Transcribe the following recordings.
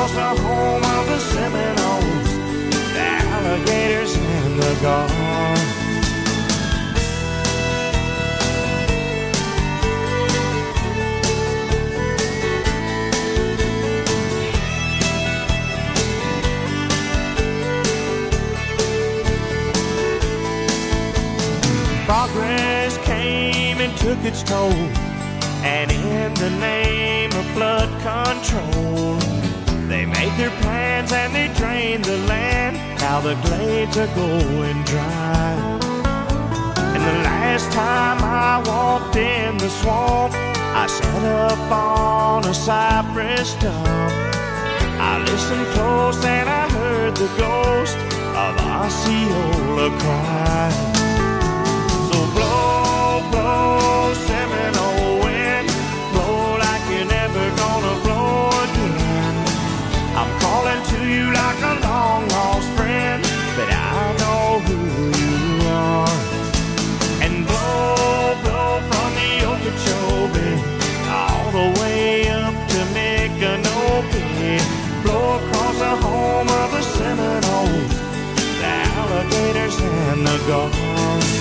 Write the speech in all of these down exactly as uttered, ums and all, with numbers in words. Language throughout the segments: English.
across the home of the Seminoles, the alligators and the gulls. Progress came and took its toll, and in the name of flood control, they made their plans and they drained the land. Now the glades are going dry. And the last time I walked in the swamp, I sat up on a cypress stump. I listened close and I heard the ghost of Osceola cry. Blow, blow, Seminole wind, blow like you're never gonna blow again. I'm calling to you like a long lost friend, but I know who you are. And blow, blow from the Okeechobee all the way up to Micanopy. Blow across the home of the Seminoles, the alligators and the gulls.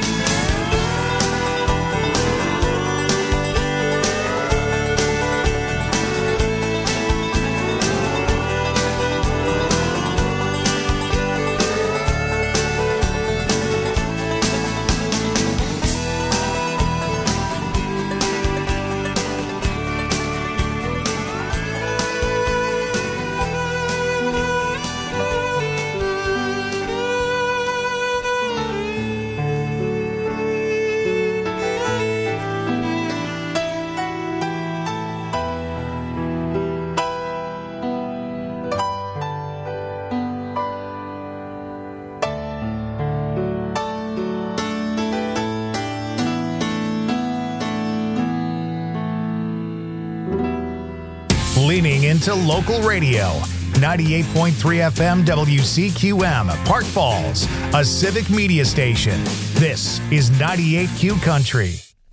Leaning into local radio. ninety-eight point three F M W C Q M, Park Falls, a civic media station. This is ninety-eight Q Country.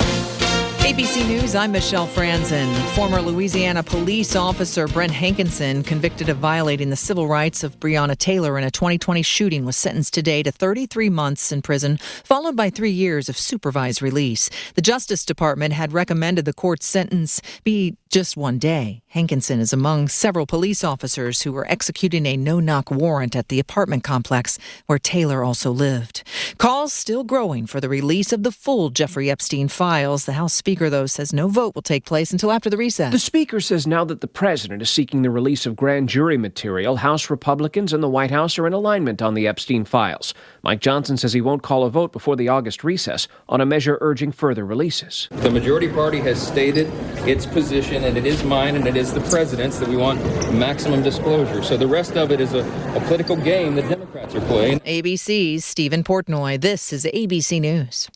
A B C News, I'm Michelle Franzen. Former Louisiana police officer Brent Hankinson, convicted of violating the civil rights of Breonna Taylor in a twenty twenty shooting, was sentenced today to thirty-three months in prison, followed by three years of supervised release. The Justice Department had recommended the court's sentence be just one day. Hankinson is among several police officers who were executing a no-knock warrant at the apartment complex where Taylor also lived. Calls still growing for the release of the full Jeffrey Epstein files. The House Speaker, though, says no vote will take place until after the recess. The Speaker says now that the President is seeking the release of grand jury material, House Republicans and the White House are in alignment on the Epstein files. Mike Johnson says he won't call a vote before the August recess on a measure urging further releases. The majority party has stated its position, and it is mine and it is the President's, that we want maximum disclosure. So the rest of it is a, a political game that Democrats are playing. A B C's Stephen Portnoy. This is A B C News.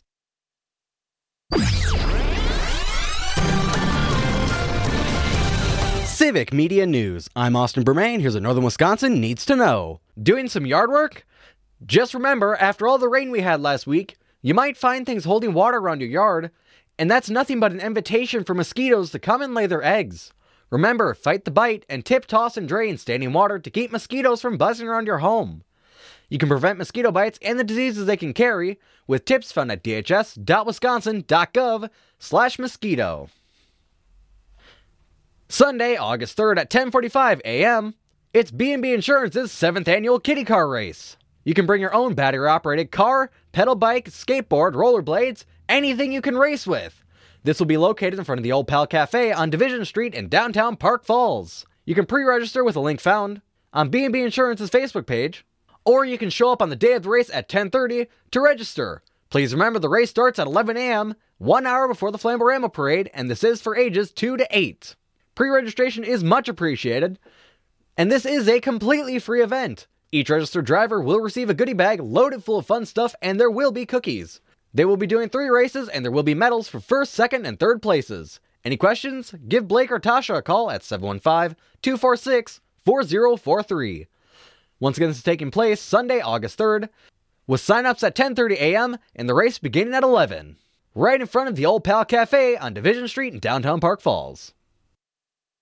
Civic Media News. I'm Austin Bermain. Here's what Northern Wisconsin needs to know. Doing some yard work? Just remember, after all the rain we had last week, you might find things holding water around your yard, and that's nothing but an invitation for mosquitoes to come and lay their eggs. Remember, fight the bite and tip, toss, and drain standing water to keep mosquitoes from buzzing around your home. You can prevent mosquito bites and the diseases they can carry with tips found at dhs.wisconsin.gov slash mosquito. Sunday, August third at ten forty-five a.m., it's B and B Insurance's seventh annual kitty car race. You can bring your own battery-operated car, pedal bike, skateboard, rollerblades, anything you can race with. This will be located in front of the Old Pal Cafe on Division Street in downtown Park Falls. You can pre-register with a link found on B and B Insurance's Facebook page, or you can show up on the day of the race at ten thirty to register. Please remember the race starts at eleven a.m., one hour before the Flamborama Parade, and this is for ages two to eight. Pre-registration is much appreciated, and this is a completely free event. Each registered driver will receive a goodie bag loaded full of fun stuff, and there will be cookies. They will be doing three races, and there will be medals for first, second, and third places. Any questions? Give Blake or Tasha a call at seven one five, two four six, four zero four three. Once again, this is taking place Sunday, August third, with sign-ups at ten thirty a.m. and the race beginning at eleven. Right in front of the Old Pal Cafe on Division Street in downtown Park Falls.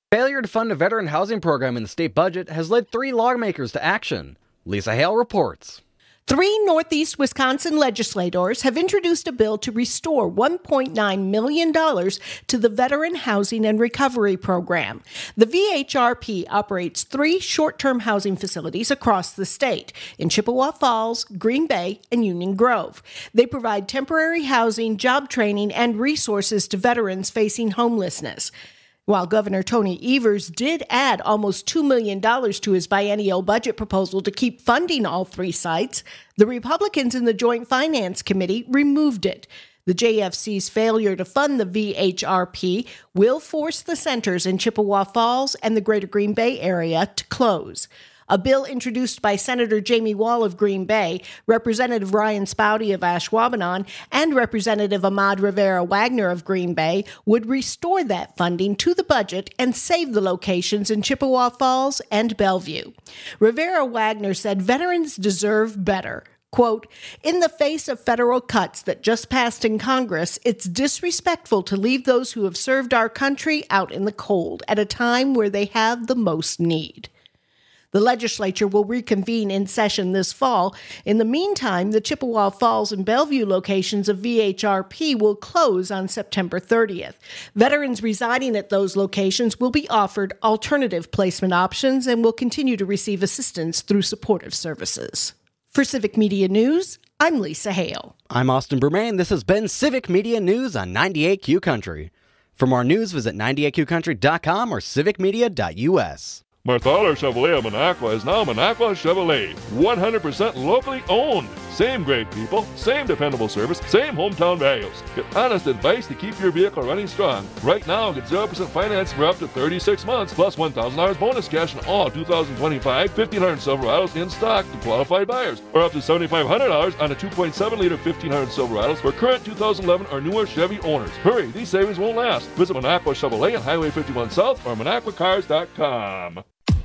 Failure to fund a veteran housing program in the state budget has led three lawmakers to action. Lisa Hale reports. Three Northeast Wisconsin legislators have introduced a bill to restore one point nine million dollars to the Veteran Housing and Recovery Program. The V H R P operates three short-term housing facilities across the state in Chippewa Falls, Green Bay, and Union Grove. They provide temporary housing, job training, and resources to veterans facing homelessness. While Governor Tony Evers did add almost two million dollars to his biennial budget proposal to keep funding all three sites, the Republicans in the Joint Finance Committee removed it. The J F C's failure to fund the V H R P will force the centers in Chippewa Falls and the greater Green Bay area to close. A bill introduced by Senator Jamie Wall of Green Bay, Representative Ryan Spouty of Ashwaubenon, and Representative Ahmad Rivera-Wagner of Green Bay would restore that funding to the budget and save the locations in Chippewa Falls and Bellevue. Rivera-Wagner said veterans deserve better. Quote, in the face of federal cuts that just passed in Congress, it's disrespectful to leave those who have served our country out in the cold at a time where they have the most need. The legislature will reconvene in session this fall. In the meantime, the Chippewa Falls and Bellevue locations of V H R P will close on September thirtieth. Veterans residing at those locations will be offered alternative placement options and will continue to receive assistance through supportive services. For Civic Media News, I'm Lisa Hale. I'm Austin Bermain. This has been Civic Media News on ninety-eight Q Country. For more news, visit ninety-eight q country dot com or civic media dot u s. Marthaler Chevrolet of Minocqua is now Minocqua Chevrolet. one hundred percent locally owned. Same great people, same dependable service, same hometown values. Get honest advice to keep your vehicle running strong. Right now, get zero percent finance for up to thirty-six months, plus one thousand dollars bonus cash on all two thousand twenty-five fifteen hundred Silverados in stock to qualified buyers, or up to seven thousand five hundred dollars on a two point seven liter fifteen hundred Silverados for current two thousand eleven or newer Chevy owners. Hurry, these savings won't last. Visit Minocqua Chevrolet on Highway fifty-one South or minocqua cars dot com.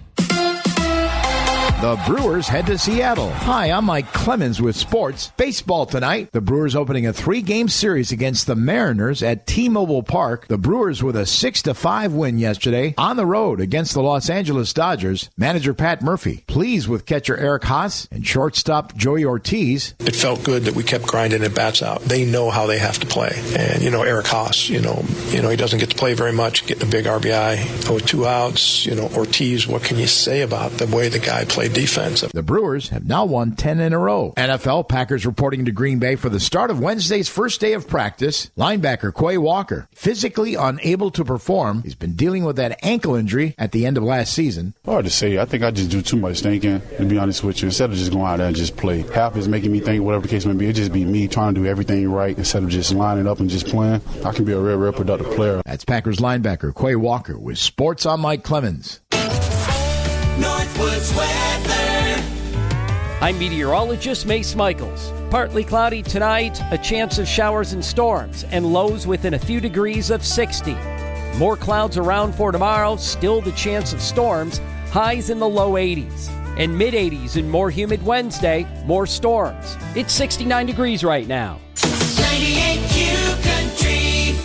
The Brewers head to Seattle. Hi, I'm Mike Clemens with sports. Baseball tonight. The Brewers opening a three-game series against the Mariners at T-Mobile Park. The Brewers with a six to five win yesterday on the road against the Los Angeles Dodgers. Manager Pat Murphy pleased with catcher Eric Haas and shortstop Joey Ortiz. It felt good that we kept grinding at bats out. They know how they have to play. And, you know, Eric Haas, you know, you know, he doesn't get to play very much, getting a big R B I with two outs. You know, Ortiz, what can you say about the way the guy played defense? The Brewers have now won ten in a row. N F L Packers reporting to Green Bay for the start of Wednesday's first day of practice. Linebacker Quay Walker, physically unable to perform. He's been dealing with that ankle injury at the end of last season. Hard to say. I think I just do too much thinking, to be honest with you, instead of just going out there and just play. Half is making me think, whatever the case may be, it just be me trying to do everything right instead of just lining up and just playing. I can be a real, real productive player. That's Packers linebacker Quay Walker with Sports on Mike Clemens. Northwoods weather. I'm meteorologist Mace Michaels. Partly cloudy tonight, a chance of showers and storms, and lows within a few degrees of sixty. More clouds around for tomorrow, still the chance of storms, highs in the low eighties. And mid-eighties and more humid Wednesday, more storms. It's sixty-nine degrees right now. ninety-eight Q Country.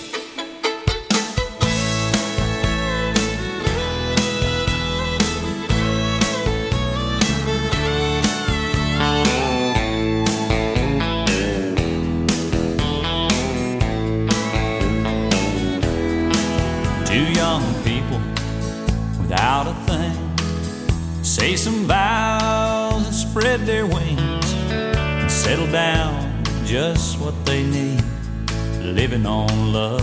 Two young people without a thing say some vows and spread their wings and settle down just what they need, living on love.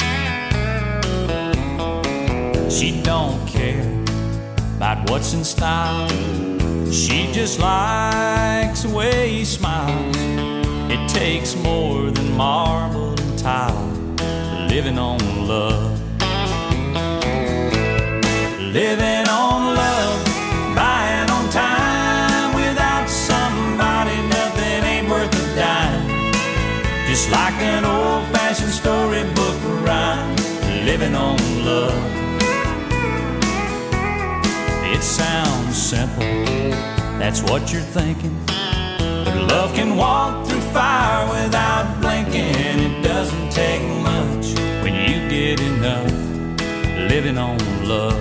She don't care about what's in style, she just likes the way he smiles. It takes more than marble and tile, living on love. Living on love, buying on time. Without somebody, nothing ain't worth a dime. Just like an old-fashioned storybook rhyme. Living on love. It sounds simple, that's what you're thinking. But love can walk through fire without blinking. It doesn't take much when you get enough. living on love.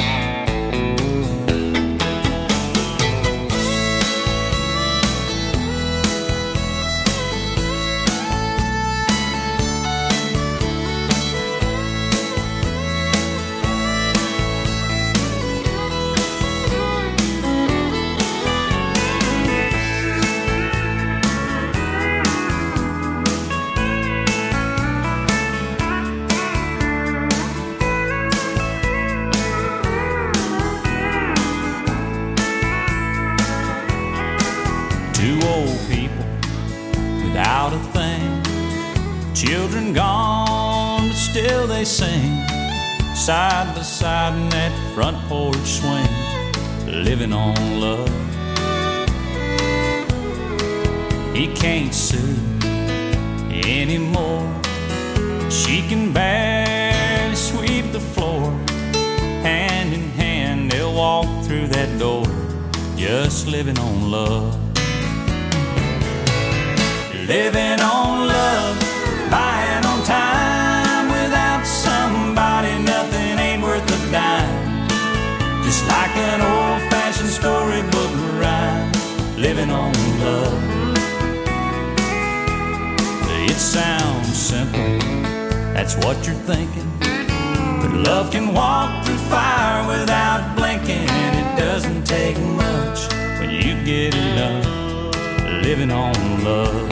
Without a thing, children gone, but still they sing, side by side in that front porch swing, living on love. He can't sue anymore, she can barely sweep the floor. Hand in hand they'll walk through that door, just living on love. Living on love, buying on time. Without somebody, nothing ain't worth a dime. Just like an old-fashioned storybook rhyme. Living on love. It sounds simple, that's what you're thinking. But love can walk through fire without blinking. It doesn't take much when you get enough. Living on love.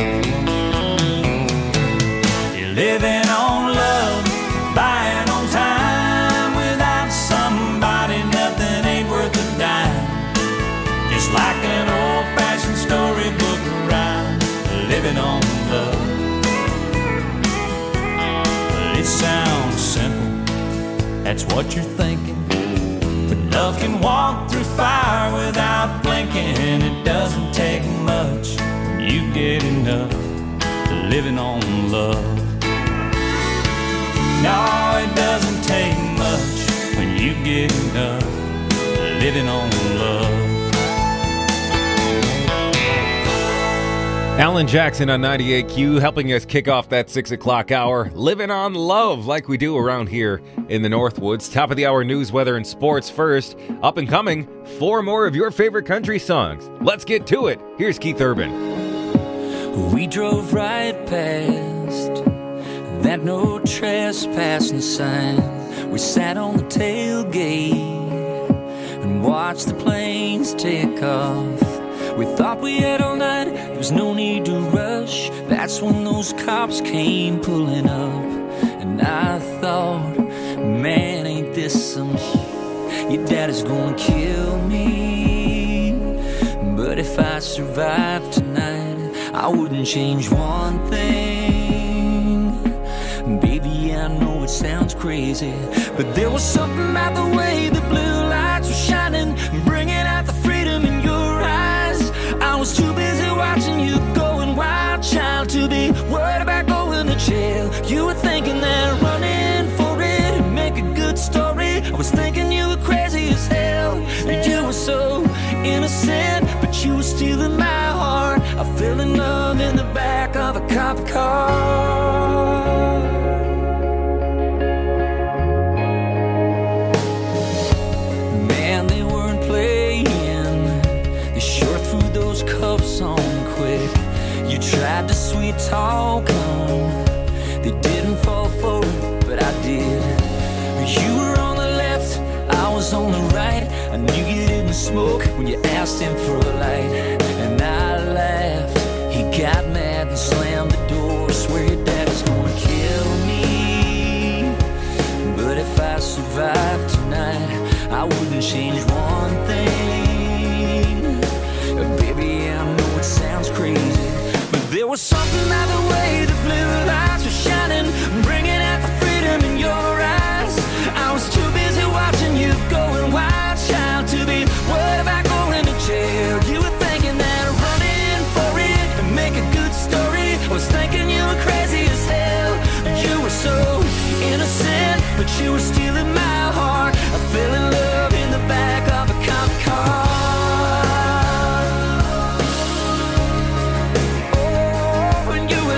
You're living on love, buying on time. Without somebody, nothing ain't worth a dime. Just like an old-fashioned storybook rhyme. Living on love. It sounds simple, that's what you're thinking. But love can walk through fire without blinking. It doesn't take much when you get enough. Living on love. No, it doesn't take much when you get enough. Living on love. Alan Jackson on ninety-eight Q helping us kick off that six o'clock hour. Living on love like we do around here in the Northwoods. Top of the hour news, weather, and sports first. Up and coming, four more of your favorite country songs. Let's get to it. Here's Keith Urban. We drove right past that no trespassing sign. We sat on the tailgate and watched the planes take off. We thought we had all night, there was no need to rush. That's when those cops came pulling up. And I thought, man, ain't this some shit? Your daddy's gonna kill me. But if I survive tonight, I wouldn't change one thing. Baby, I know it sounds crazy, but there was something about the way the blue lights were shining, bringing out the freedom in your eyes. I was too busy watching you going wild, child, to be worried about going to jail. You were thinking that running for it and make a good story. I was thinking you were crazy as hell. You were so innocent, but you were stealing my heart. I fell in love in the back of a cop car. Man, they weren't playing. They sure threw those cuffs on quick. You tried to sweet talk them. They didn't fall for it, but I did. You were on the left, I was on the right. I knew you didn't smoke when you asked him for a light. And I laughed, he got mad and slammed the door. Swear your daddy's gonna kill me. But if I survive tonight, I wouldn't change one thing. Baby, I know it sounds crazy, but there was something about the way the blue lights were shining, bringing out the freedom in your eyes. I was too busy watching you going wild, child, to be worried about going to jail. You were thinking that running for it and make a good story. I was thinking you were crazy as hell. You were so innocent, but you were stealing my heart. I fell in love in the back of a cop car. Oh, and you were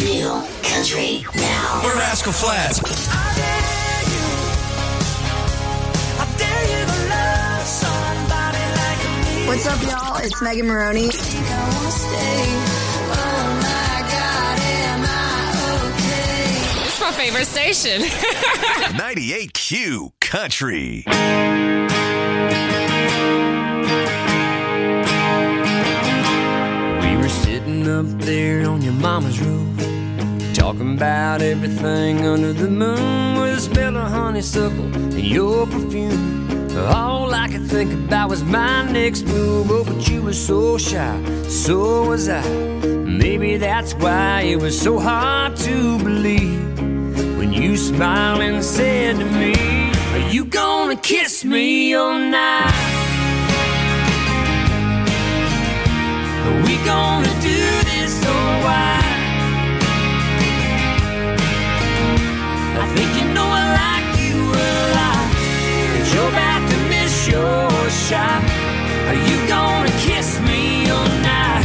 New country now. We're Rascal Flatts. What's up, y'all? It's Megan Maroney. It's my favorite station. ninety-eight Q Country. We were sitting up there on your mama's roof, talking about everything under the moon, with a smell of honeysuckle and your perfume. All I could think about was my next move. Oh, but you were so shy, so was I. Maybe that's why it was so hard to believe when you smiled and said to me, are you gonna kiss me all night? Are we gonna do this or why? I think you know I like you a lot, but you're about to miss your shot. Are you gonna kiss me all night?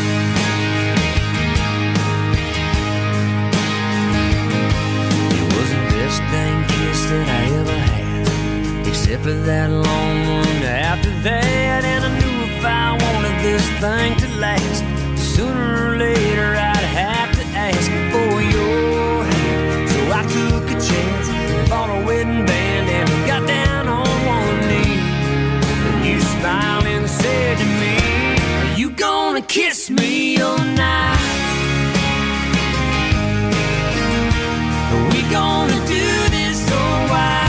It was the best dang kiss that I ever had, except for that long one after that. And I knew if I wanted this thing to last, sooner or later I'd have to ask for your hand. So I took a chance, bought a wedding band, and got down on one knee. And you smiled and said to me, are you gonna kiss me all night? Are we gonna do this or why?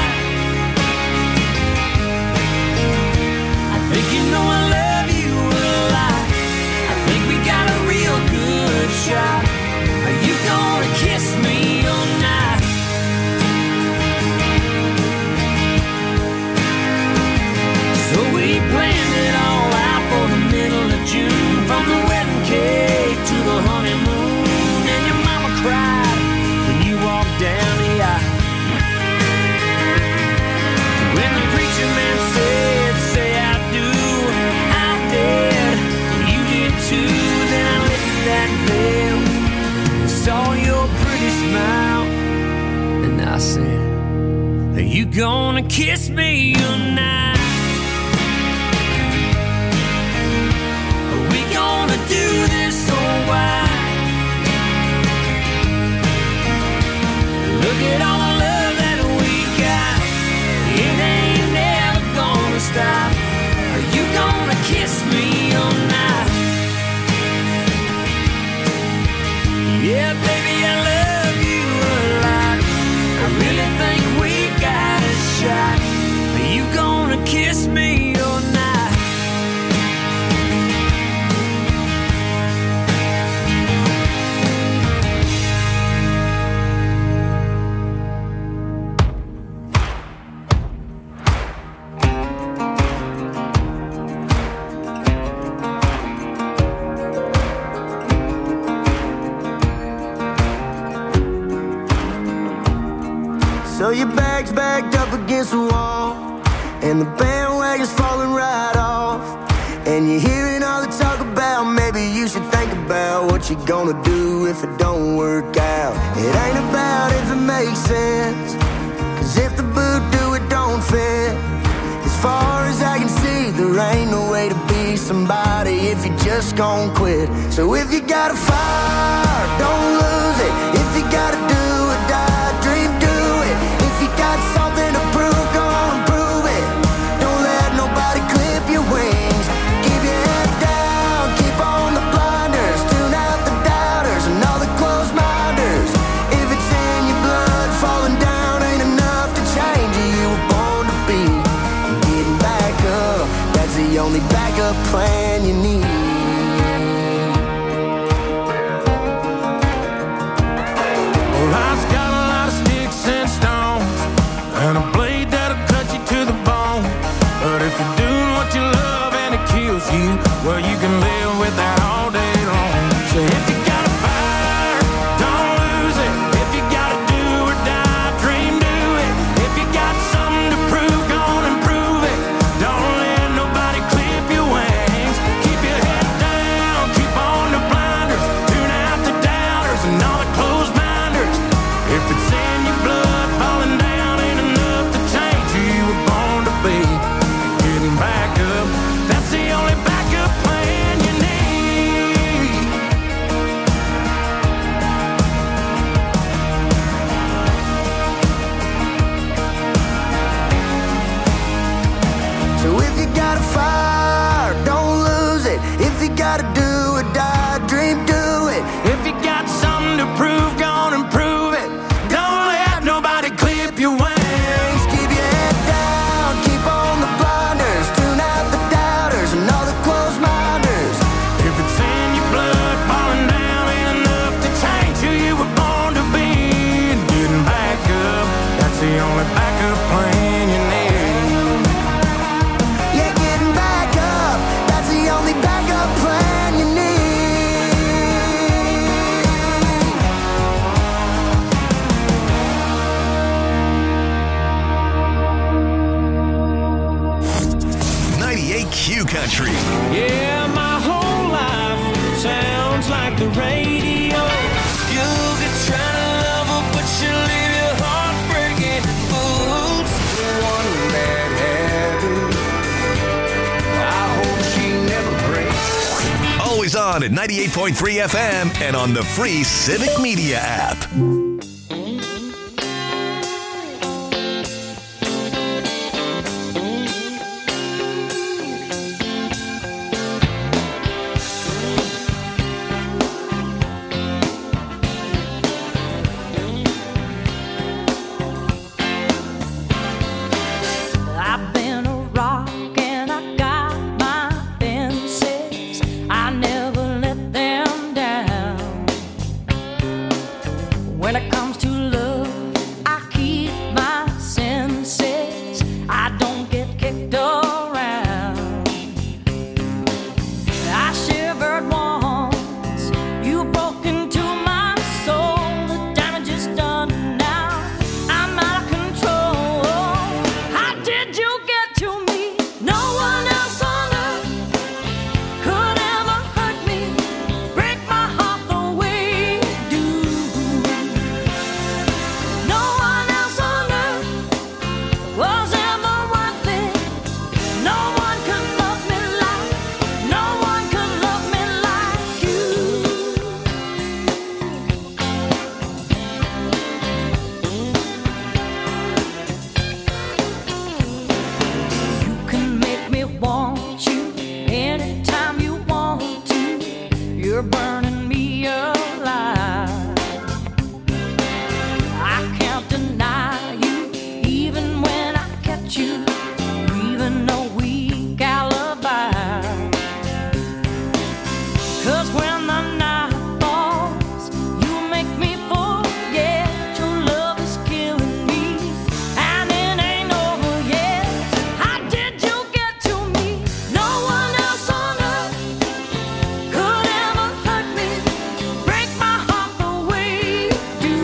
I think you know I love you a lot. I think we got a real good shot. Are you gonna kiss me all night? So we planned it all out for the middle of June, from the wedding cake to the honeymoon. And your mama cried when you walked down the aisle. When the preacher man said, say I do, I did, you did too. Then I lifted that veil and saw your pretty smile, and I said, are you gonna kiss me tonight? Are we gonna do this or why? Look at all the love that we got, it ain't never gonna stop. Are you gonna kiss me all night? Yeah, baby, I love you a lot. I really think we got a shot. Are you gonna kiss me all night? So your bag's backed up against the wall, and the bandwagon's falling right off. And you're hearing all the talk about maybe you should think about what you're gonna do if it don't work out. It ain't about if it makes sense, cause if the boot do, it don't fit. As far as I can see, there ain't no way to be somebody if you just gon' quit. So if you got a fire, don't lose it. If you gotta do or die, dream, do it. If you got something to prove, go on and prove it. Don't let nobody clip your wings. Keep your head down, keep on the blinders. Tune out the doubters and all the closed minders. If it's in your blood, falling down ain't enough to change you. You were born to be. And getting back up, that's the only backup plan you need. on at ninety-eight point three F M and on the free Civic Media app. I've been a rock and I got my fences. I never let them down. When it comes to love, I keep my senses. I don't get kicked around. I shivered once, you broke into my soul. The damage is done now. I'm out of control. How did you get to me? No one else on earth could ever hurt me, break my heart the way you do. No one else on earth was ever worth it. No one could love me like, no one could love me like you. You can make me want you anytime you want to. You're burning me alive. I can't deny you, even when I catch you, even a weak alibi. 'Cause when the night falls, you make me forget your love is killing me, and it ain't over yet. How did you get to me? No one else on earth could ever hurt me, break my heart the way you do.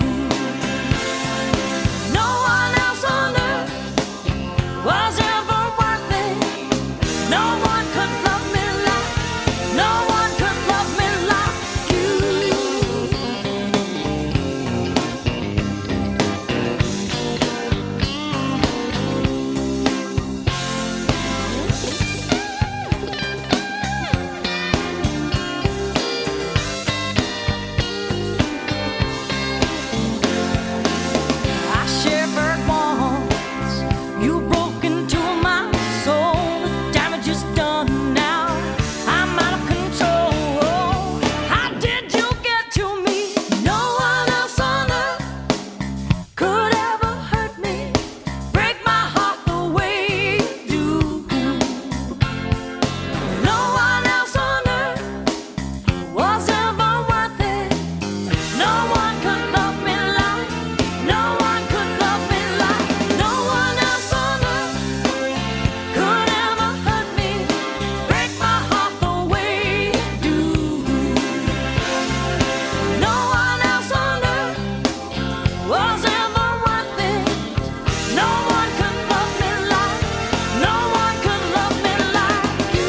No one else on earth was ever worth it. No one could love me like, no one could love me like you. I shivered once, you broke into my soul. The damage is done now. I'm out of control. How did you get to me? No one else on earth could ever hurt me, break my heart the way you do. No one else on earth was ever worth it. No one could love me like, no one could love me like, no one else on earth could ever hurt me, break my heart the way you do. No one else on earth was ever worth it. No one could love me like, no one could love me like you.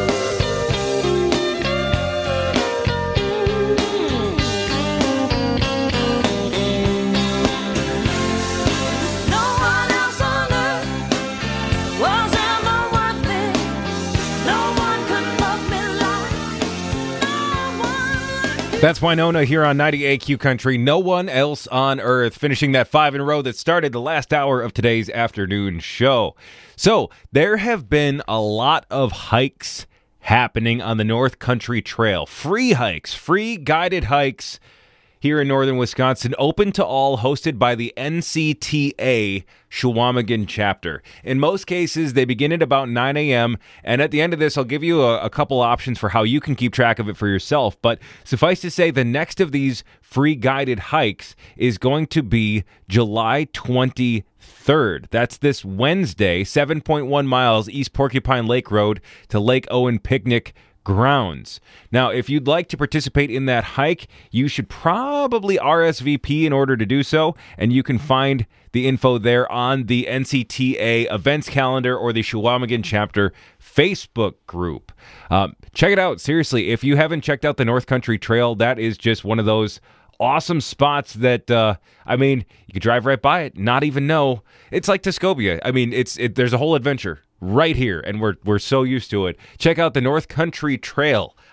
No one else on earth was ever worth it. No one could love me like, no one like. That's Winona here on ninety-eight Q Country. No one else on earth. Finishing that five in a row that started the last hour of today's afternoon show. So there have been a lot of hikes happening on the North Country Trail. Free hikes, free guided hikes here in northern Wisconsin, open to all, hosted by the N C T A Chequamegon chapter. In most cases, they begin at about nine a.m., and at the end of this, I'll give you a, a couple options for how you can keep track of it for yourself. But suffice to say, the next of these free guided hikes is going to be July twenty-third. That's this Wednesday, seven point one miles East Porcupine Lake Road to Lake Owen Picnic Grounds. Now, if you'd like to participate in that hike, you should probably R S V P in order to do so, and you can find the info there on the N C T A events calendar or the Chequamegon chapter Facebook group. Um, check it out. Seriously, if you haven't checked out the North Country Trail, that is just one of those awesome spots that, uh, I mean, you could drive right by it, not even know. It's like Tuscobia. I mean, it's it, there's a whole adventure right here, and we're we're so used to it. Check out the North Country Trail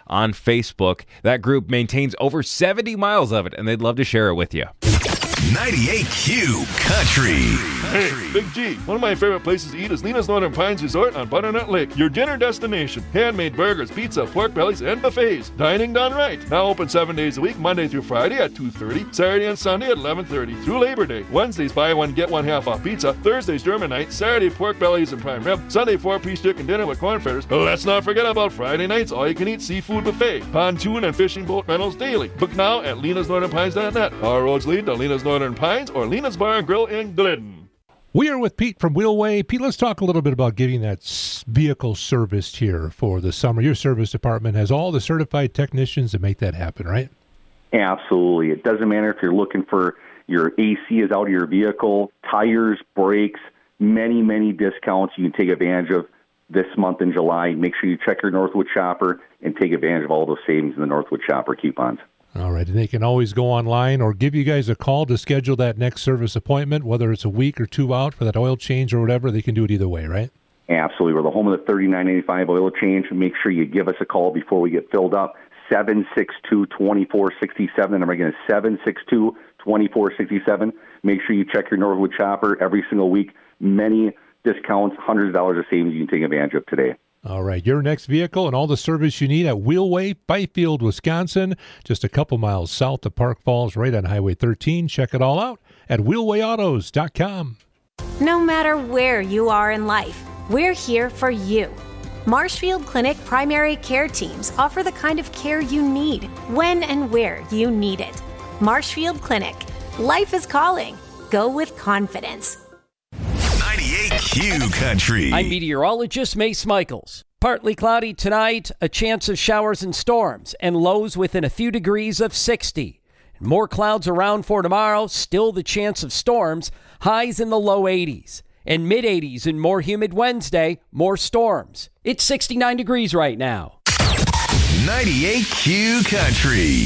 on Facebook. That group maintains over seventy miles of it, and they'd love to share it with you. ninety-eight Q Country. Hey, Big G, one of my favorite places to eat is Lena's Northern Pines Resort on Butternut Lake. Your dinner destination. Handmade burgers, pizza, pork bellies, and buffets. Dining done right. Now open seven days a week, Monday through Friday at two thirty, Saturday and Sunday at eleven thirty, through Labor Day. Wednesdays, buy one, get one half off pizza. Thursdays, German night. Saturday, pork bellies and prime rib. Sunday, four-piece chicken dinner with corn fritters. Let's not forget about Friday nights, all-you-can-eat seafood buffet. Pontoon and fishing boat rentals daily. Book now at lenas northern pines dot net. Our roads lead to Lena's Northern Pines or Lena's Bar and Grill in Glidden. We are with Pete from Wheelway. Pete, let's talk a little bit about getting that s- vehicle serviced here for the summer. Your service department has all the certified technicians to make that happen, right? Absolutely. It doesn't matter if you're looking for your A C is out of your vehicle, tires, brakes, many, many discounts you can take advantage of this month in July. Make sure you check your Northwood Shopper and take advantage of all those savings in the Northwood Shopper coupons. All right, and they can always go online or give you guys a call to schedule that next service appointment, whether it's a week or two out for that oil change or whatever. They can do it either way, right? Absolutely. We're the home of the thirty-nine eighty-five oil change. Make sure you give us a call before we get filled up. seven six two, two four six seven. The number again is seven six two, two four six seven. Make sure you check your Northwood Shopper every single week. Many discounts, hundreds of dollars of savings you can take advantage of today. All right, your next vehicle and all the service you need at Wheelway, Byfield, Wisconsin, just a couple miles south of Park Falls, right on Highway thirteen. Check it all out at wheelway autos dot com. No matter where you are in life, we're here for you. Marshfield Clinic primary care teams offer the kind of care you need, when and where you need it. Marshfield Clinic. Life is calling. Go with confidence. ninety-eight Q Country. I'm meteorologist Mace Michaels. Partly cloudy tonight, a chance of showers and storms, and lows within a few degrees of sixty. More clouds around for tomorrow, still the chance of storms, highs in the low eighties. And mid-eighties and more humid Wednesday, more storms. It's sixty-nine degrees right now. ninety-eight Q Country.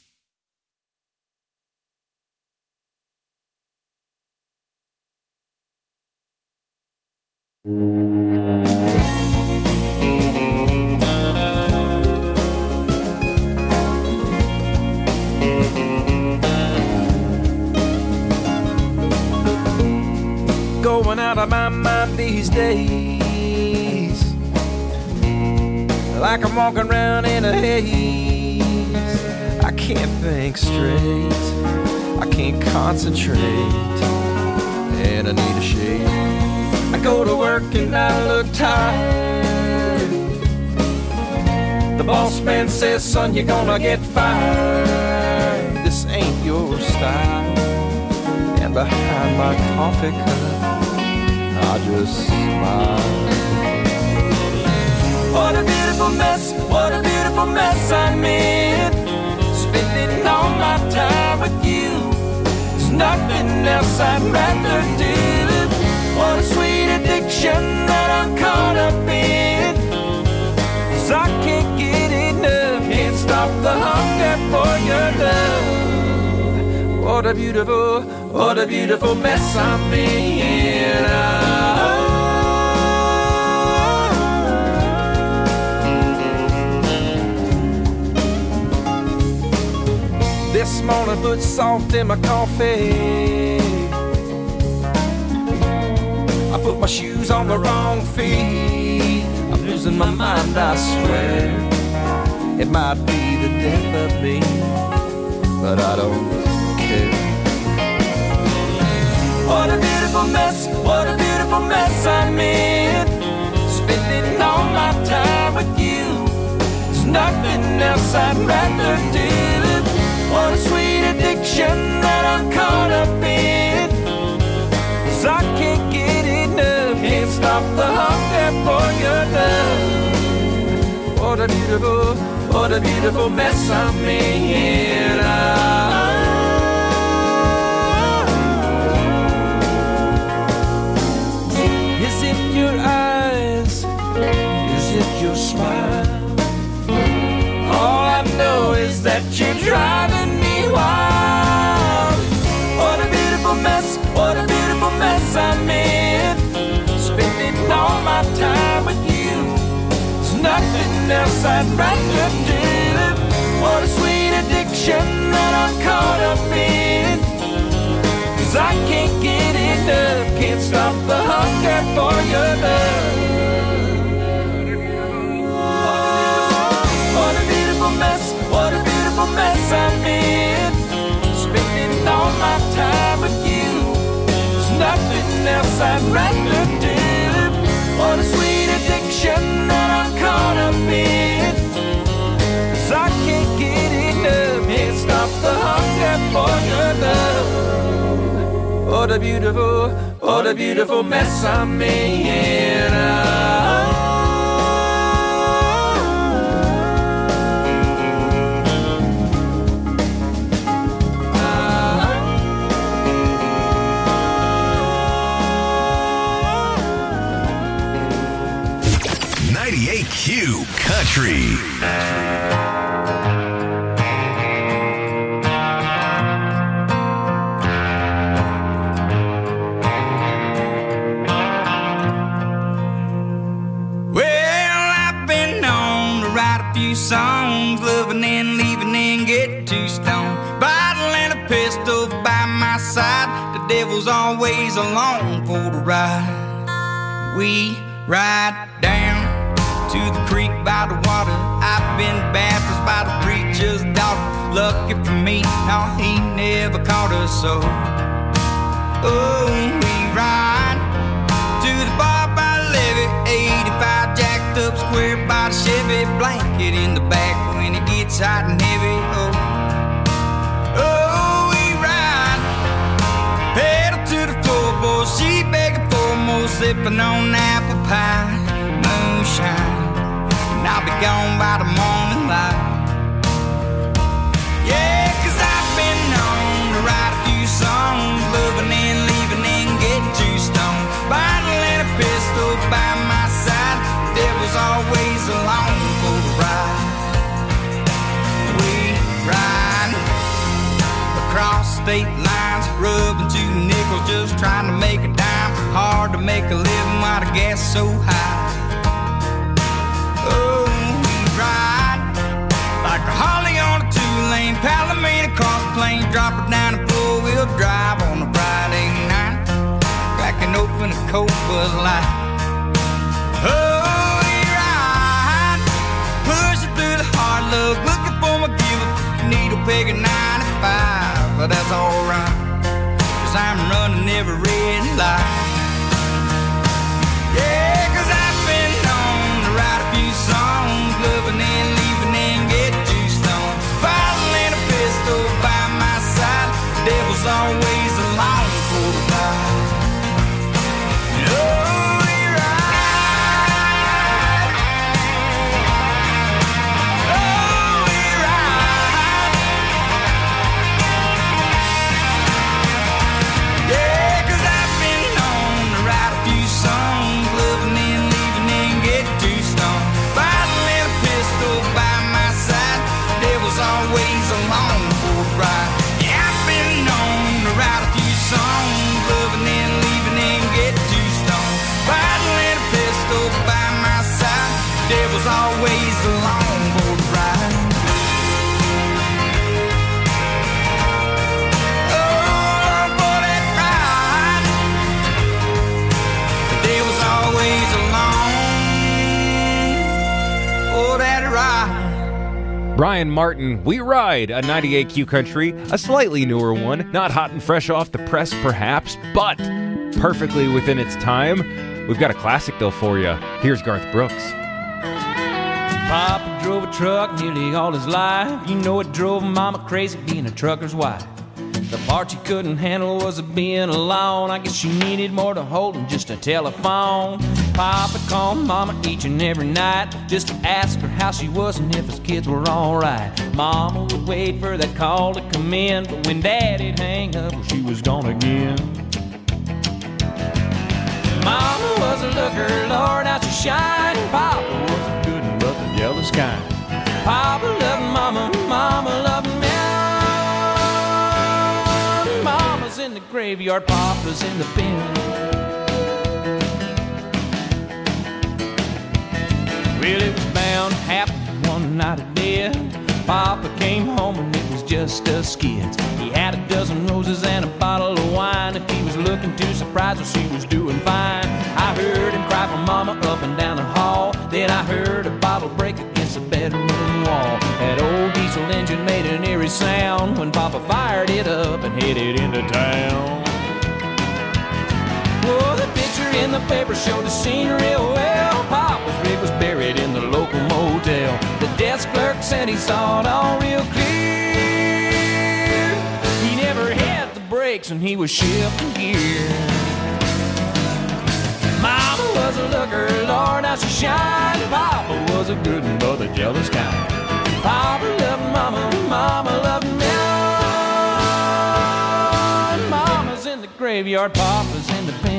Going out of my mind these days, like I'm walking around in a haze. I can't think straight, I can't concentrate, and I need a shave. I go to work and I look tired. The boss man says, son, you're gonna get fired. This ain't your style. And behind my coffee cup, I just smile. What a beautiful mess, what a beautiful mess I'm in. Spending all my time with you. There's nothing else I'd rather do. What a sweet addiction that I'm caught up in. 'Cause I can't get enough, can't stop the hunger for your love. What a beautiful, what a beautiful mess I'm in. Oh. This morning put salt in my coffee. I put my shoes on the wrong feet. I'm losing my mind, I swear. It might be the death of me, but I don't care. What a beautiful mess, what a beautiful mess I'm in. Spending all my time with you. There's nothing else I'd rather do. What a sweet addiction that I'm caught up in. 'Cause I can't get enough, can't stop the hunger for your love. What a beautiful, what a beautiful mess I'm in. Oh. Is it your eyes? Is it your smile? All I know is that you're driving me wild. What a beautiful mess, what a beautiful mess I'm in. Spending all my time with you. There's nothing else I'd rather do. I'm caught up in. 'Cause I can't get enough, can't stop the hunger for your love. What a beautiful mess, what a beautiful mess I'm in. Spending all my time with you, there's nothing else I'd rather do. What a sweet addiction that I'm caught up in. 'Cause I can't get enough, can't stop the hunger for your love. What a beautiful, what a beautiful mess I'm in. ninety-eight Q Country. Songs, loving and leaving and get too stoned. Bottle and a pistol by my side. The devil's always along for the ride. We ride down to the creek by the water. I've been baptized by the preacher's daughter. Lucky for me, no, he never caught us so. Oh, we ride to the bar by the levee, eighty-five jacked up square by the Chevy, blanket in the back when it gets hot and heavy. Oh, oh, we ride, pedal to the floorboard, she begging for more, sipping on apple pie, moonshine, and I'll be gone by the morning light. Yeah, 'cause I've been known to write a few songs, loving and leaving and getting too stoned. Bottle and a pistol by my side, devil's always along for the ride. We ride across state lines, rubbing two nickels, just trying to make a dime. Hard to make a living while the gas is so high. Oh, we ride like a Harley on a two-lane Palomino cross plane, drop it down a four-wheel drive on a Friday night, cracking open a cold Bud Light. Oh, we ride, pushing through the hard luck, looking for my give-up needle peg at ninety-five, but that's alright, 'cause I'm running every red light. Yeah, 'cause I've been known to write a few songs, loving and leaving and get too stoned. Bottle and a pistol by my side, devil's always along for the ride. Oh, we ride. Oh, we ride. Yeah, 'cause I've been known to write a few songs, loving and leaving and get too stoned. Bottle and a pistol by my side, devil's always along for the ride. Yeah, I've been known to write a few songs, loving and leaving and get too stoned. Bottle and a pistol by my side, devil's always along for the ride. Oh, along for that ride, the devil's always along for that ride. Brian Martin, We Ride, a ninety-eight Q Country, a slightly newer one, not hot and fresh off the press perhaps, but perfectly within its time. We've got a classic though for you. Here's Garth Brooks. Papa drove a truck nearly all his life. You know it drove Mama crazy being a trucker's wife. The part she couldn't handle was being alone. I guess she needed more to hold than just a telephone. Papa called Mama each and every night just to ask her how she was and if his kids were alright. Mama would wait for that call to come in, but when Daddy'd hang up, well, she was gone again. Mama was a looker, Lord, how she shined. Papa was a good one, but the jealous kind. Papa loved Mama, Mama loved me. Mama's in the graveyard, Papa's in the bin. Well, it was bound to happen one night of death. Papa came home and it was just just a skit. He had a dozen roses and a bottle of wine. If he was looking too surprised, well, she was doing fine. I heard him cry for mama up and down the hall. Then I heard a bottle break against the bedroom wall. That old diesel engine made an eerie sound when Papa fired it up and headed into town. Oh, the picture in the paper showed the scene real well. Papa's rig was buried in the local motel. The desk clerk said he saw it all real clear. He never had the brakes when he was shifting gear. Mama was a looker, Lord, how she shined. Papa was a good one, but the jealous kind. Papa loved Mama, Mama loved me. Mama's in the graveyard, Papa's in the pen.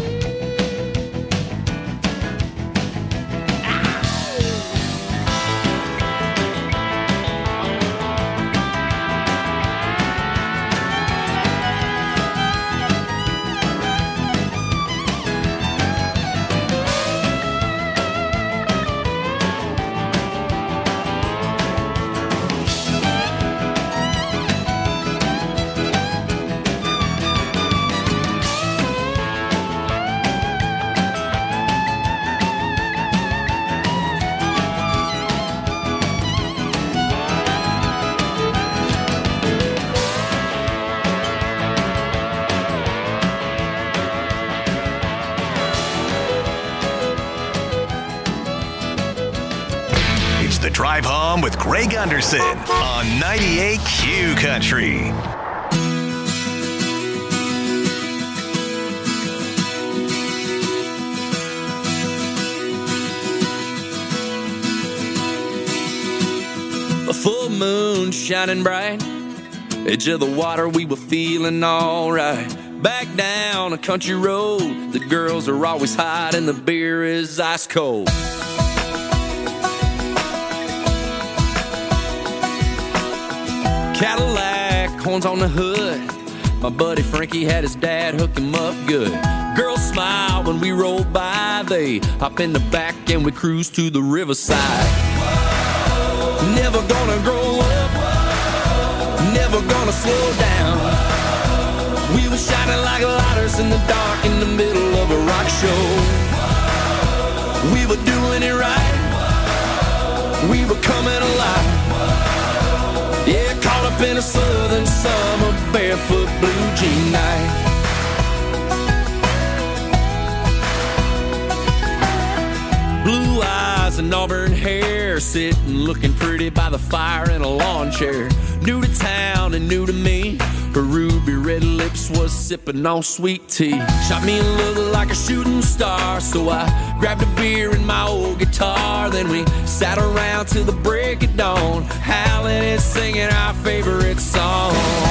Drive Home with Greg Anderson on ninety-eight Q Country. A full moon shining bright, edge of the water, we were feeling alright. Back down a country road, the girls are always hot and the beer is ice cold. Cadillac, horns on the hood. My buddy Frankie had his dad hook him up good. Girls smile when we roll by. They hop in the back and we cruise to the riverside. Never gonna grow up, never gonna slow down. We were shining like lighters in the dark in the middle of a rock show. We were doing it right, we were coming alive. Yeah, caught up in a southern summer barefoot blue jean night. Blue eyes and auburn hair, sitting looking pretty by the fire in a lawn chair. New to town and new to me, her ruby red lips was sipping on sweet tea. Shot me a look like a shooting star, so I grabbed a beer and my old guitar. Then we sat around till the break of dawn, howling and singing our favorite song.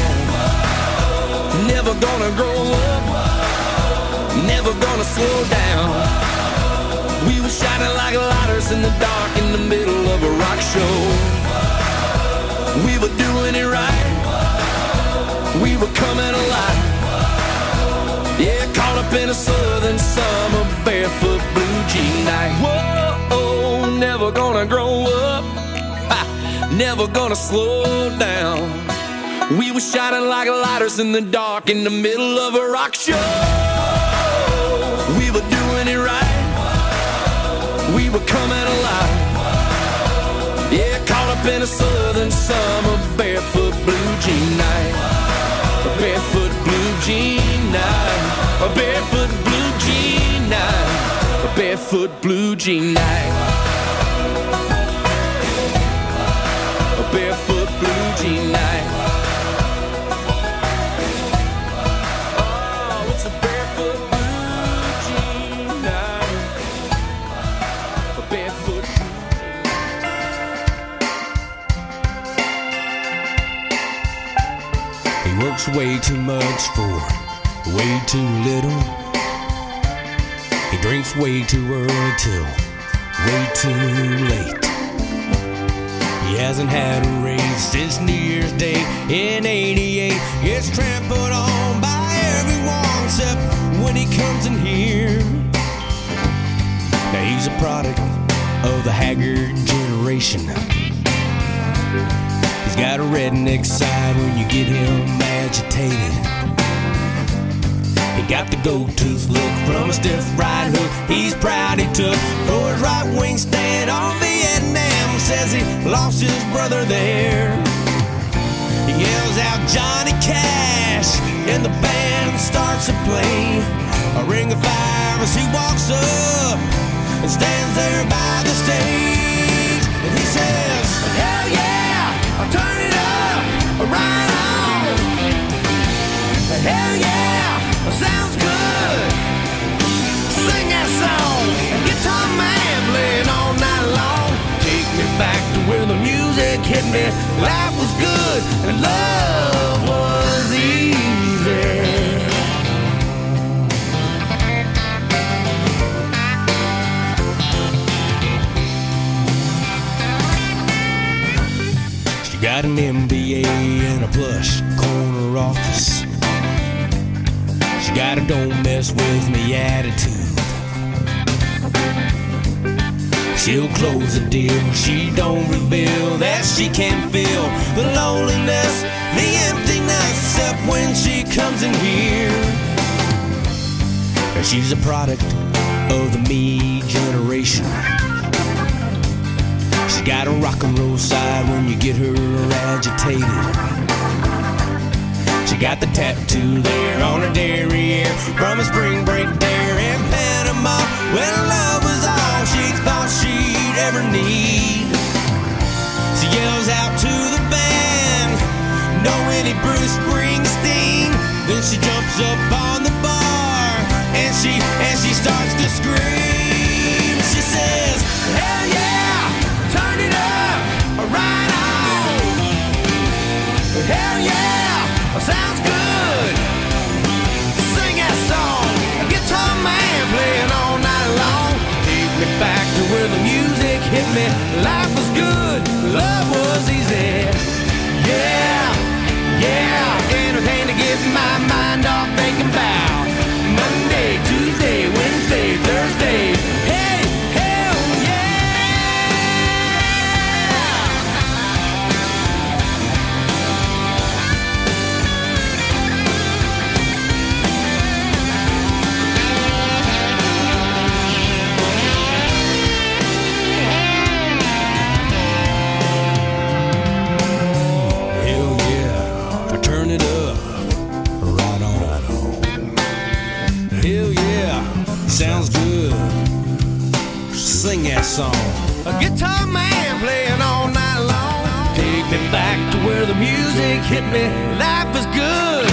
Never gonna grow up, never gonna slow down. We were shining like lighters in the dark in the middle of a rock show. We were doing it right, we were coming alive. Yeah, caught up in a southern summer barefoot blue jean night. Whoa, never gonna grow up, ha, never gonna slow down. We were shining like lighters in the dark in the middle of a rock show. We were doing it right, we were coming alive. Yeah, caught up in a southern summer barefoot blue jean night. A barefoot blue jean night. A barefoot blue jean night. A barefoot blue jean night. A barefoot blue jean night. Oh, it's a barefoot blue jean night. A barefoot blue. He works way too much for way too little. He drinks way too early till way too late. He hasn't had a raise since New Year's Day in eighty-eight. Gets trampled on by everyone except when he comes in here. Now he's a product of the haggard generation. He's He's got a redneck side when you get him agitated. He got the gold tooth look from a stiff right hook he's proud he took for his right wing stand on Vietnam. Says he lost his brother there. He yells out Johnny Cash and the band starts to play a ring of fire as he walks up and stands there by the stage. And he says, hell yeah, I'll turn it up, right on. Hell yeah, sounds good. Sing that song, guitar man playing all night long. Take me back to where the music hit me. Life was good and love was easy. She got an M B A and a plush corner office. She got a don't mess with me attitude. She'll close the deal, she don't reveal that she can feel the loneliness, the emptiness, except when she comes in here. She's a product of the me generation. She's got a rock and roll side when you get her agitated. She got the tattoo there on her derriere from a spring break there in Panama when love was all she thought she'd ever need. She yells out to the band, know any Bruce Springsteen? Then she jumps up on the bar and she and she starts to scream. She says, hell yeah, turn it up, right on. Hell yeah, sounds good. Sing that song, a guitar man playing all night long. Take me back to where the music hit me. Life was good, love was easy. Yeah, yeah, anything to get my mind off thinking about Monday, Tuesday, Wednesday, Thursday. Hey, hell sounds good. Sing that song. A guitar man playing all night long. Take me back to where the music hit me. Life was good.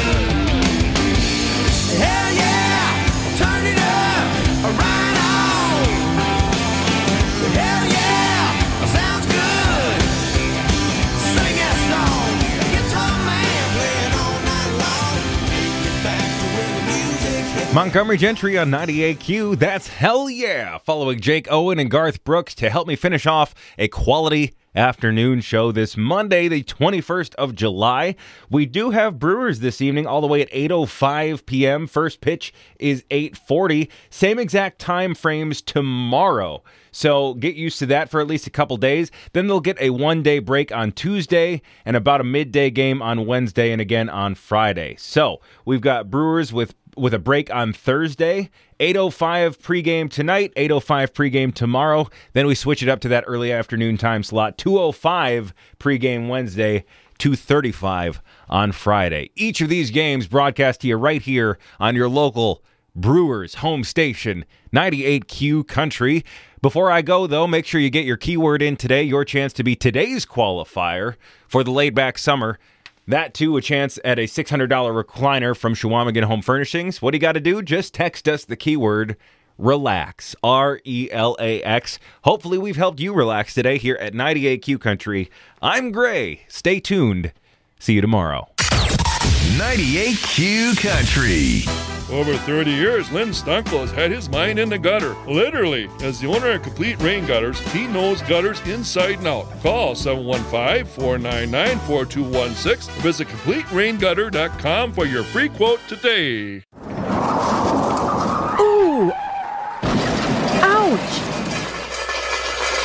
Hell yeah, turn it up, right on. Hell yeah, sounds good. Sing that song. A guitar man playing all night long. Take me back to where the music hit me. Montgomery Gentry on ninety-eight Q. That's Hell Yeah. Following Jake Owen and Garth Brooks to help me finish off a quality afternoon show this Monday, the twenty-first of July. We do have Brewers this evening all the way at eight oh five p.m. First pitch is eight forty. Same exact time frames tomorrow. So get used to that for at least a couple days. Then they'll get a one-day break on Tuesday and about a midday game on Wednesday and again on Friday. So we've got Brewers with with a break on Thursday, eight oh five pregame tonight, eight oh five pregame tomorrow. Then we switch it up to that early afternoon time slot, two oh five pregame Wednesday, two thirty-five on Friday. Each of these games broadcast to you right here on your local Brewers home station, ninety-eight Q Country. Before I go, though, make sure you get your keyword in today, your chance to be today's qualifier for the laid-back summer. That, too, a chance at a six hundred dollars recliner from Shawamigan Home Furnishings. What do you got to do? Just text us the keyword RELAX, R E L A X. Hopefully we've helped you relax today here at ninety-eight Q Country. I'm Gray. Stay tuned. See you tomorrow. ninety-eight Q Country. Over thirty years, Lynn Stunkle has had his mind in the gutter. Literally. As the owner of Complete Rain Gutters, he knows gutters inside and out. Call seven one five, four nine nine, four two one six. Visit complete rain gutter dot com for your free quote today. Ooh! Ouch!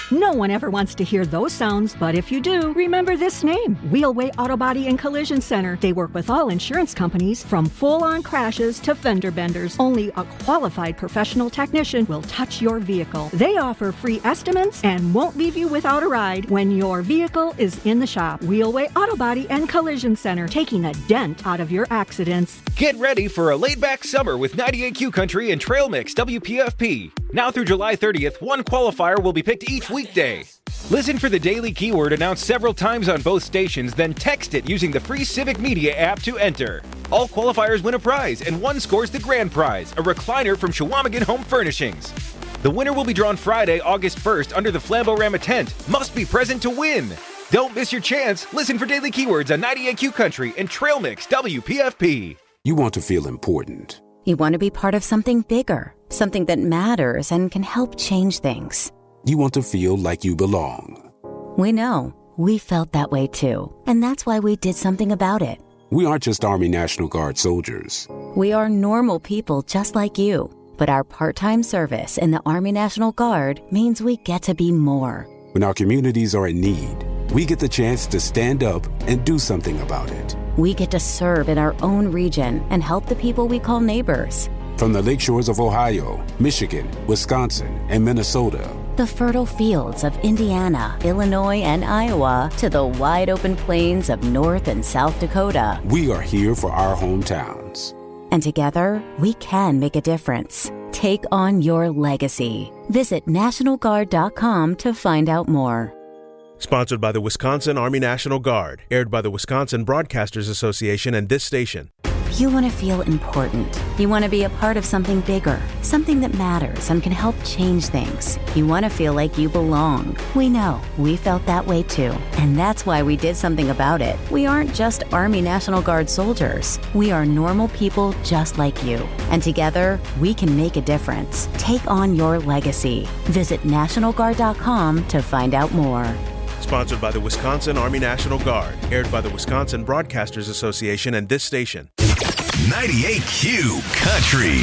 No one ever wants to hear those sounds, but if you do, remember this name, Wheelway Auto Body and Collision Center. They work with all insurance companies, from full-on crashes to fender benders. Only a qualified professional technician will touch your vehicle. They offer free estimates and won't leave you without a ride when your vehicle is in the shop. Wheelway Auto Body and Collision Center, taking a dent out of your accidents. Get ready for a laid-back summer with ninety-eight Q Country and Trail Mix W P F P. Now through July thirtieth, one qualifier will be picked each weekday. Listen for the daily keyword announced several times on both stations, then text it using the free Civic Media app to enter. All qualifiers win a prize, and one scores the grand prize, a recliner from Shawamigan Home Furnishings. The winner will be drawn Friday, August first under the Flamborama tent. Must be present to win. Don't miss your chance. Listen for daily keywords on ninety-eight Q Country and Trail Mix W P F P. You want to feel important. You want to be part of something bigger, something that matters and can help change things. You want to feel like you belong. We know. We felt that way too. And that's why we did something about it. We aren't just Army National Guard soldiers. We are normal people just like you. But our part-time service in the Army National Guard means we get to be more. When our communities are in need, we get the chance to stand up and do something about it. We get to serve in our own region and help the people we call neighbors. From the lakeshores of Ohio, Michigan, Wisconsin, and Minnesota, the fertile fields of Indiana, Illinois, and Iowa, to the wide open plains of North and South Dakota, we are here for our hometowns. And together, we can make a difference. Take on your legacy. Visit National Guard dot com to find out more. Sponsored by the Wisconsin Army National Guard. Aired by the Wisconsin Broadcasters Association and this station. You want to feel important. You want to be a part of something bigger, something that matters and can help change things. You want to feel like you belong. We know. We felt that way too. And that's why we did something about it. We aren't just Army National Guard soldiers. We are normal people just like you. And together, we can make a difference. Take on your legacy. Visit National Guard dot com to find out more. Sponsored by the Wisconsin Army National Guard. Aired by the Wisconsin Broadcasters Association and this station. ninety-eight Q Country.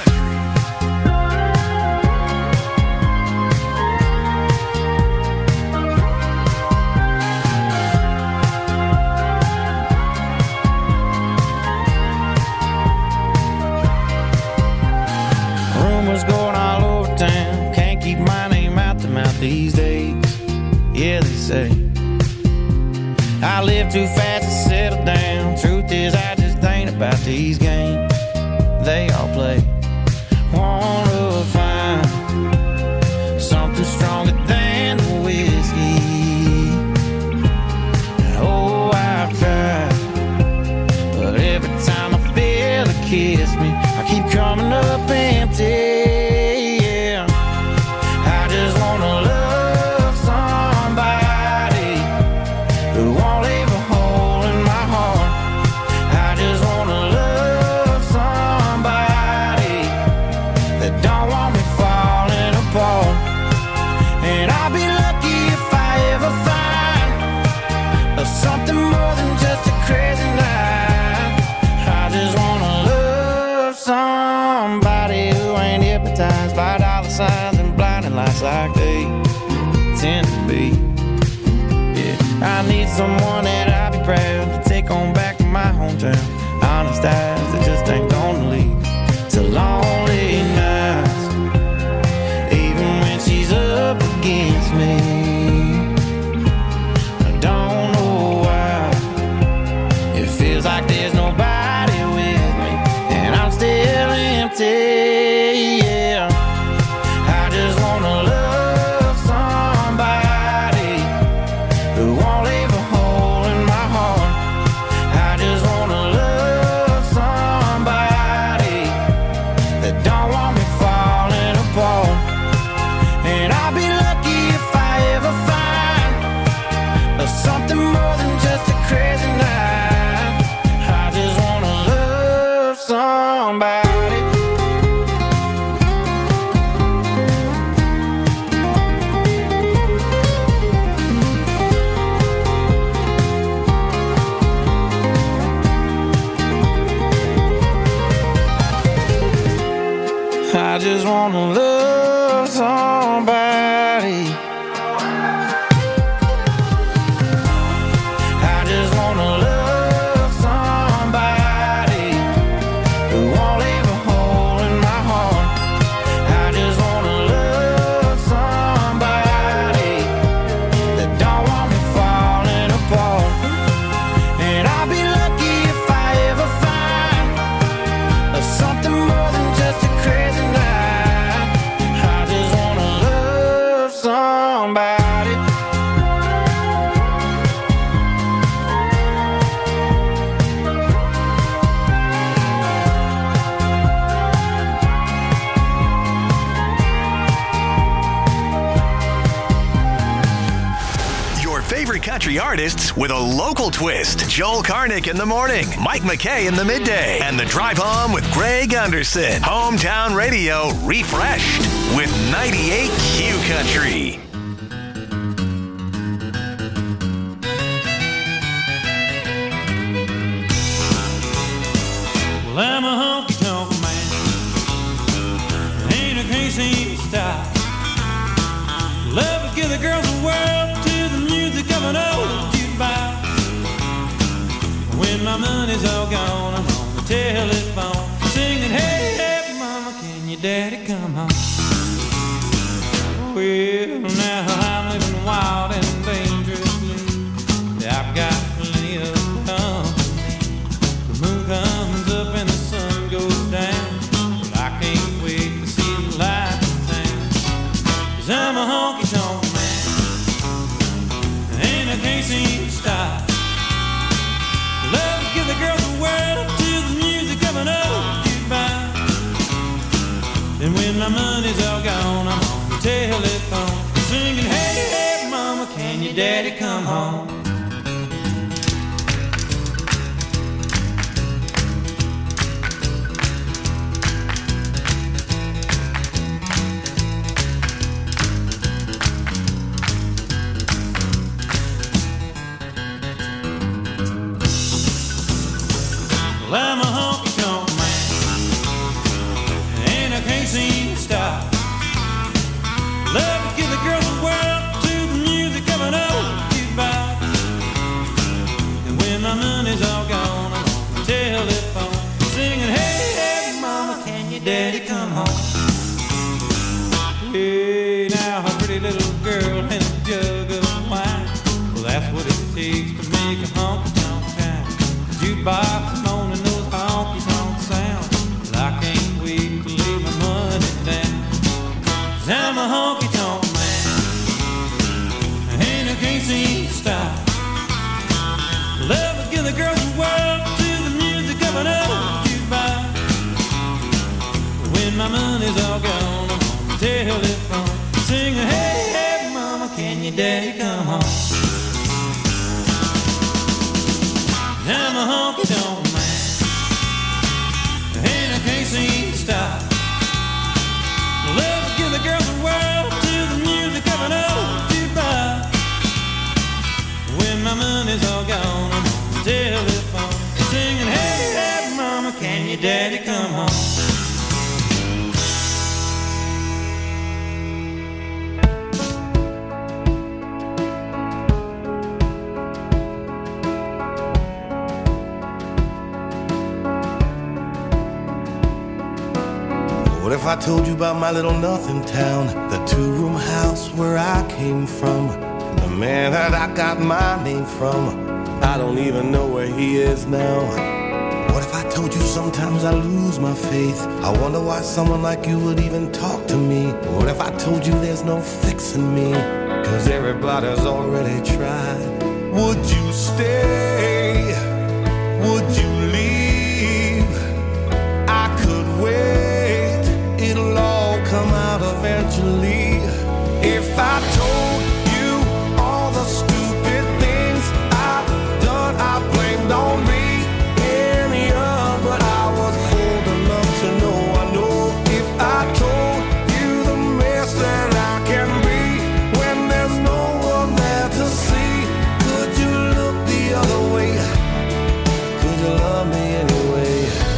Rumors going all over town. Can't keep my name out the mouth these days. Yeah, they say I live too fast to settle down. Truth is, I just ain't about these games they all play. Wanna find something stronger than the whiskey. Oh, I've tried, but every time I feel it kiss me, I keep coming up empty. Yeah, I just wanna love who won't leave a hole in my heart. I just wanna love somebody that don't want me falling apart. And I'll be lucky if I ever find something more than just a crazy night. I just wanna love somebody who ain't hypnotized by dollar signs and blinding lights like they tend to be. I need someone that I'll be proud to take on back to my hometown. Honest eyes that just ain't gonna lead to lonely nights. Even when she's up against me, I don't know why it feels like there's nobody with me, and I'm still empty. Yeah, I just wanna love who won't leave a hole in my heart. I just wanna love somebody that don't want me falling apart. And I'll be lucky if I ever find something more than just a crazy night. I just wanna love somebody. I just wanna love somebody country artists with a local twist. Joel Karnick in the morning, Mike McKay in the midday, and the Drive Home with Greg Anderson. Hometown radio refreshed with ninety-eight Q Country. Well, I'm a honky-tonk man. Ain't a crazy style. Love to give the girls the world to the music of an old jukebox. When my money's all gone, I'm on the telephone singing, hey, hey, mama, can your daddy come home? Well, now I'm living wild and dangerously. I've got plenty of company. The moon comes up and the sun goes down. Well, I can't wait to see the light in town. 'Cause I'm a honky-tonk man, and I can't seem to stop. Love to give the girls the world to the music of an old jukebox. And when my money's all gone, I'm on the telephone singing, hey, hey, mama, can your daddy come home? Well, I'm a honky-tonk man, and I can't seem to stop. Love to give the girls the world to the music of an old jukebox. And when my money's all gone, I'm on the telephone singing, hey, hey, mama, can your daddy come home? Hey, now a pretty little girl and a jug of wine. Well, that's what it takes to make a honky-tonk town. Jukebox moaning those honky-tonk sounds. Well, I can't wait to lay my money down. 'Cause I'm a honky-tonk man, and I can't seem to stop. Love to give the girls the world to the music of an old jukebox. When my money's all gone, I'm on the telephone singing, hey, hey, mama, can your daddy come home? I'm a honky-tonk man, and I can't seem to stop. Love to give the girls the world to the music of an old jukebox. When my money's all gone, I'm on the telephone singing, hey, hey, mama, can your daddy come home? What if I told you about my little nothing town, the two-room house where I came from, the man that I got my name from? I don't even know where he is now. What if I told you sometimes I lose my faith? I wonder why someone like you would even talk to me. What if I told you there's no fixing me, 'cause everybody's already tried? Would you stay? Would you leave? I could wait, it'll all come out eventually. If I told you all the stupid things I've done, I blamed on me. In young, but I was old enough to know I know. If I told you the mess that I can be when there's no one there to see, could you look the other way? Could you love me anyway?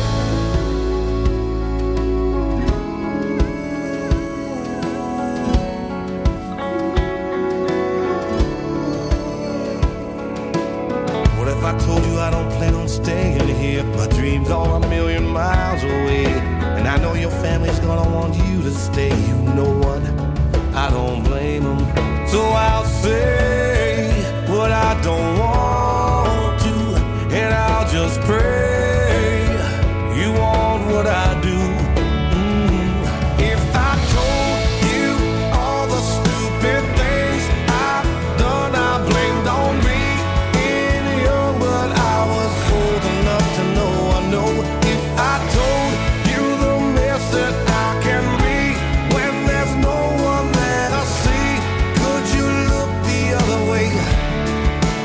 If I told you I don't plan on staying here, my dreams are a million miles away, and I know your family's gonna want you to stay. You know what? I don't blame them. So I'll say what I don't want to, and I'll just pray you want what I do. Mm. If I told you all the stupid things I've done, I blamed on me. But I was old enough to know I know. If I told you the mess that I can be when there's no one there to see, could you look the other way?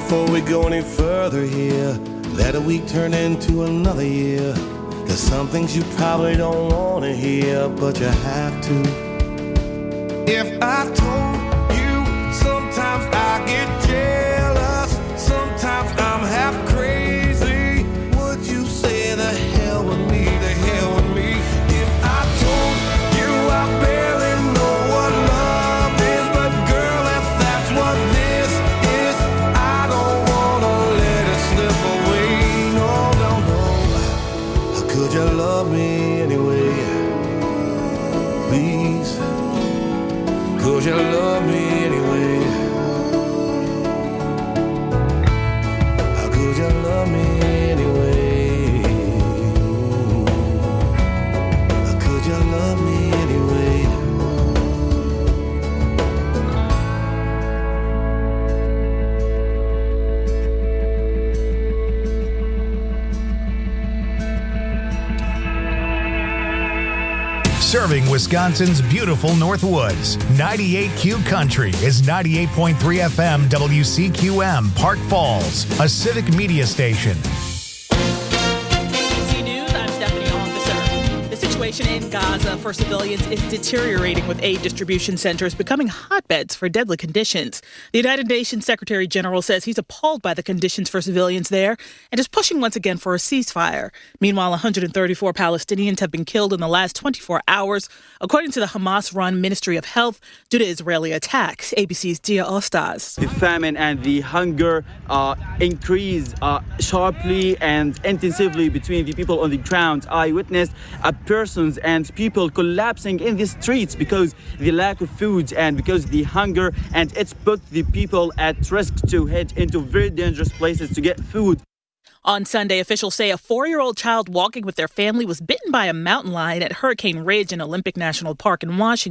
Before we go any further here, let a week turn into another year. There's some things you probably don't want to hear, but you have to. If I told you, sometimes I get jealous, sometimes I'm half crazy. Would you say the hell with me, the hell with me? If I told you I barely know what love is, but girl, if that's what this is, I don't wanna let it slip away. No, no, no. How could you love me anyway? Please. Could you love me anyway? How could you love me anyway? How could you love me anyway? Serving Wisconsin's beautiful North Woods, ninety-eight Q Country is ninety-eight point three F M W C Q M, Park Falls, a civic media station. A B C News, I'm Stephanie Officer. The situation in Gaza for civilians is deteriorating, with aid distribution centers becoming hotbeds for deadly conditions. The United Nations Secretary General says he's appalled by the conditions for civilians there and is pushing once again for a ceasefire. Meanwhile, one hundred thirty-four Palestinians have been killed in the last twenty-four hours, according to the Hamas-run Ministry of Health, due to Israeli attacks. A B C's Dia Ostaz. The famine and the hunger uh, increase uh, sharply and intensively between the people on the ground. I witnessed uh, persons and people collapsing in the streets because the lack of food and because the hunger, and it's put the people at risk to head into very dangerous places to get food. On Sunday, officials say a four-year-old child walking with their family was bitten by a mountain lion at Hurricane Ridge in Olympic National Park in Washington.